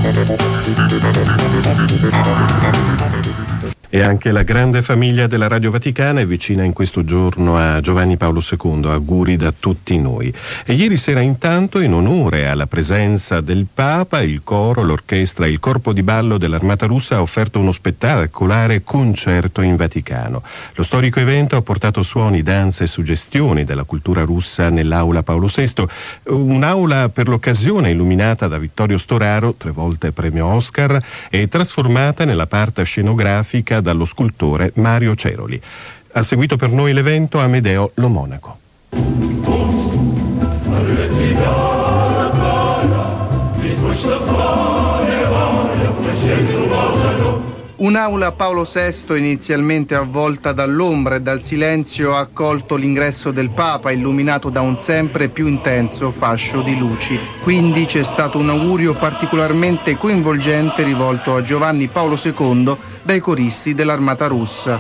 E anche la grande famiglia della Radio Vaticana è vicina in questo giorno a Giovanni Paolo II, auguri da tutti noi. E ieri sera intanto, in onore alla presenza del Papa, il coro, l'orchestra e il corpo di ballo dell'Armata Russa ha offerto uno spettacolare concerto in Vaticano. Lo storico evento ha portato suoni, danze e suggestioni della cultura russa nell'Aula Paolo VI, un'aula per l'occasione illuminata da Vittorio Storaro, 3 volte premio Oscar, e trasformata nella parte scenografica dallo scultore Mario Ceroli. Ha seguito per noi l'evento Amedeo Lo Monaco. Un'aula Paolo VI inizialmente avvolta dall'ombra e dal silenzio ha accolto l'ingresso del Papa, illuminato da un sempre più intenso fascio di luci. Quindi c'è stato un augurio particolarmente coinvolgente rivolto a Giovanni Paolo II dai coristi dell'Armata Russa.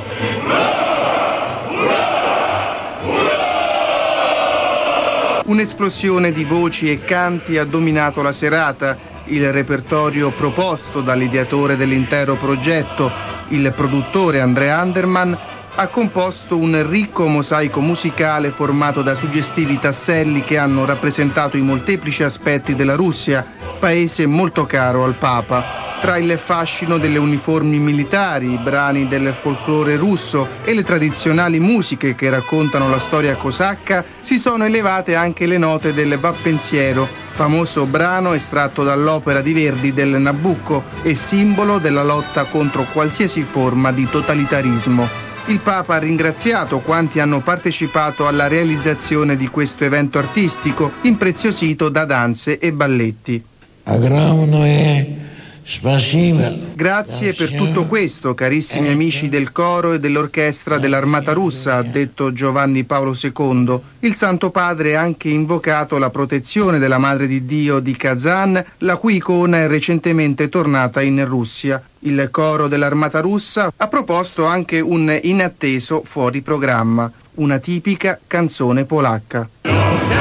Un'esplosione di voci e canti ha dominato la serata. Il repertorio proposto dall'ideatore dell'intero progetto, il produttore Andrea Anderman, ha composto un ricco mosaico musicale formato da suggestivi tasselli che hanno rappresentato i molteplici aspetti della Russia, paese molto caro al Papa. Tra il fascino delle uniformi militari, i brani del folklore russo e le tradizionali musiche che raccontano la storia cosacca, si sono elevate anche le note del Vappensiero, famoso brano estratto dall'opera di Verdi del Nabucco e simbolo della lotta contro qualsiasi forma di totalitarismo. Il Papa ha ringraziato quanti hanno partecipato alla realizzazione di questo evento artistico, impreziosito da danze e balletti. Grazie per tutto questo, carissimi amici del coro e dell'orchestra dell'Armata Russa, ha detto Giovanni Paolo II. Il Santo Padre ha anche invocato la protezione della Madre di Dio di Kazan, la cui icona è recentemente tornata in Russia. Il coro dell'Armata Russa ha proposto anche un inatteso fuori programma, una tipica canzone polacca.